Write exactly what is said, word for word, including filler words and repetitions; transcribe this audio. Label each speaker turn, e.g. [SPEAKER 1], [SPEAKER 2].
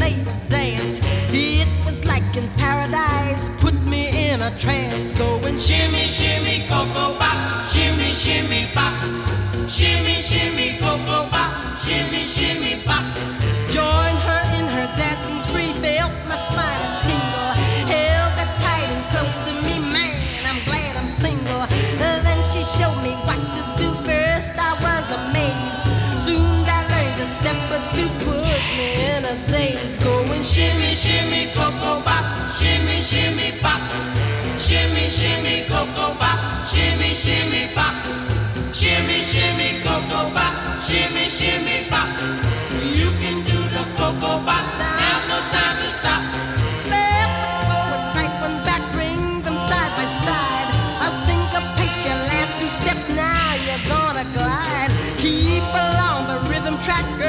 [SPEAKER 1] meditative dance. It was like in paradise, put me in a trance. Going shimmy, shimmy, cocoa bop, shimmy, shimmy, bop, shimmy, shimmy, cocoa bop, shimmy, shimmy, bop. Join her in her dancing spree, felt my spine a tingle, held her tight and close to me, man, I'm glad I'm single. Then she showed me what to do. First I was amazed, soon I learned a step or two, put me in a daze. Going shimmy, shimmy, cocoa bop, shimmy, shimmy, bop, shimmy, shimmy, cocoa bop, shimmy, shimmy, bop, shimmy, shimmy, cocoa bop, shimmy, shimmy, bop. You can do the cocoa bop, now's no time to stop. Left one forward, right one back, bring them side by side. A syncopation, last two steps, now you're gonna glide. Keep along the rhythm track,